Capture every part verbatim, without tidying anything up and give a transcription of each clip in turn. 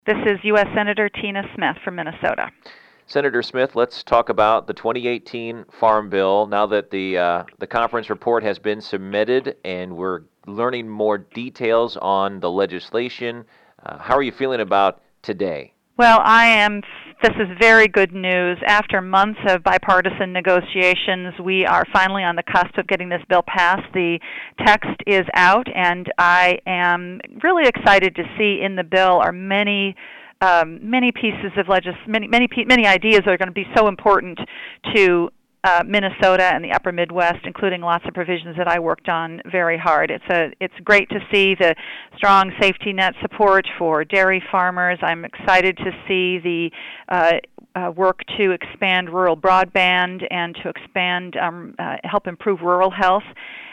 This is U S Senator Tina Smith from Minnesota. Senator Smith, let's talk about the twenty eighteen Farm Bill. Now that the uh, the conference report has been submitted and we're learning more details on the legislation, uh, how are you feeling about today? Well, I am. This is very good news. After months of bipartisan negotiations, we are finally on the cusp of getting this bill passed. The text is out, and I am really excited to see in the bill are many Um, many pieces of legis many many many ideas that are going to be so important to uh, Minnesota and the Upper Midwest, including lots of provisions that I worked on very hard. It's a it's great to see the strong safety net support for dairy farmers. I'm excited to see the uh, uh, work to expand rural broadband and to expand um, uh, help improve rural health.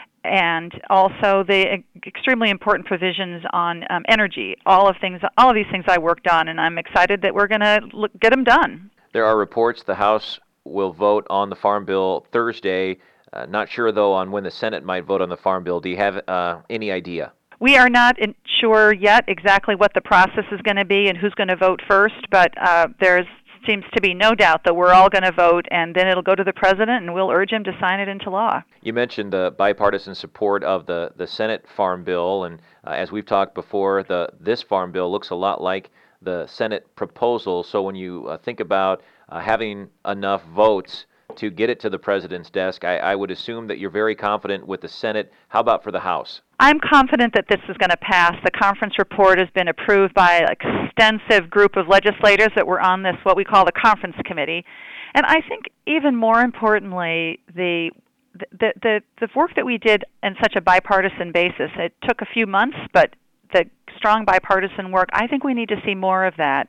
And also the extremely important provisions on um, energy. All of things, all of these things I worked on, and I'm excited that we're going to get them done. There are reports the House will vote on the Farm Bill Thursday. Uh, not sure, though, on when the Senate might vote on the Farm Bill. Do you have uh, any idea? We are not in, sure yet exactly what the process is going to be and who's going to vote first, but uh, there's seems to be no doubt that we're all going to vote, and then it'll go to the president, and we'll urge him to sign it into law. You mentioned the bipartisan support of the, the Senate Farm Bill, and uh, as we've talked before, the this Farm Bill looks a lot like the Senate proposal. So when you uh, think about uh, having enough votes to get it to the president's desk, I, I would assume that you're very confident with the Senate. How about for the House? I'm confident that this is going to pass. The conference report has been approved by an extensive group of legislators that were on this, what we call the conference committee. And I think even more importantly, the the the, the work that we did in such a bipartisan basis, it took a few months, but the strong bipartisan work, I think we need to see more of that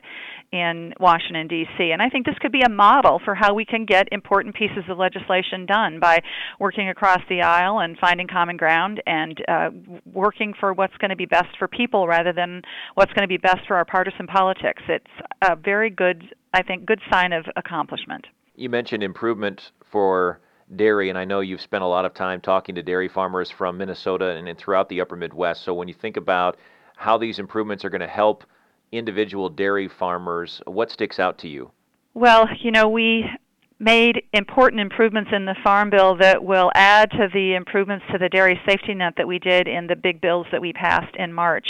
in Washington, D C And I think this could be a model for how we can get important pieces of legislation done by working across the aisle and finding common ground and uh, working for what's going to be best for people rather than what's going to be best for our partisan politics. It's a very good, I think, good sign of accomplishment. You mentioned improvement for dairy, and I know you've spent a lot of time talking to dairy farmers from Minnesota and, and throughout the Upper Midwest. So when you think about how these improvements are going to help individual dairy farmers, what sticks out to you? Well, you know, we made important improvements in the Farm Bill that will add to the improvements to the dairy safety net that we did in the big bills that we passed in March.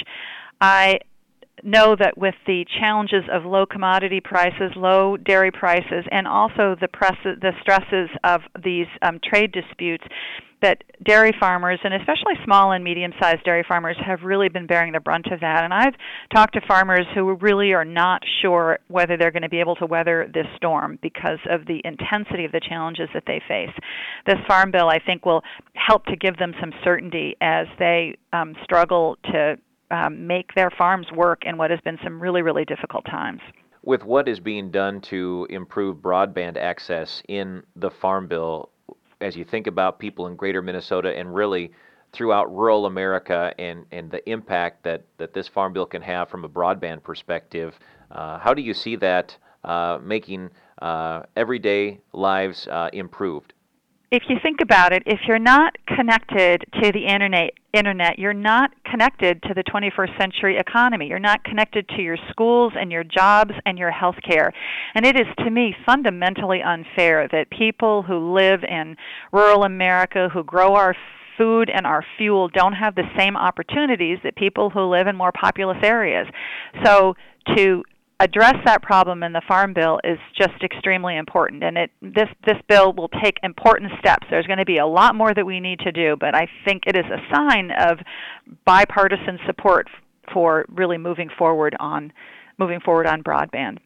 I know that with the challenges of low commodity prices, low dairy prices, and also the, press, the stresses of these um, trade disputes, that dairy farmers, and especially small and medium-sized dairy farmers, have really been bearing the brunt of that. And I've talked to farmers who really are not sure whether they're going to be able to weather this storm because of the intensity of the challenges that they face. This Farm Bill, I think, will help to give them some certainty as they um, struggle to um, make their farms work in what has been some really, really difficult times. With what is being done to improve broadband access in the Farm Bill, as you think about people in greater Minnesota and really throughout rural America and, and the impact that, that this Farm Bill can have from a broadband perspective, uh, how do you see that uh, making uh, everyday lives uh, improved? If you think about it, if you're not connected to the internet, internet, you're not connected to the twenty-first century economy. You're not connected to your schools and your jobs and your health care. And it is, to me, fundamentally unfair that people who live in rural America, who grow our food and our fuel, don't have the same opportunities that people who live in more populous areas. So to address that problem in the Farm Bill is just extremely important, and it this this bill will take important steps. There's going to be a lot more that we need to do, but I think it is a sign of bipartisan support for really moving forward on moving forward on broadband.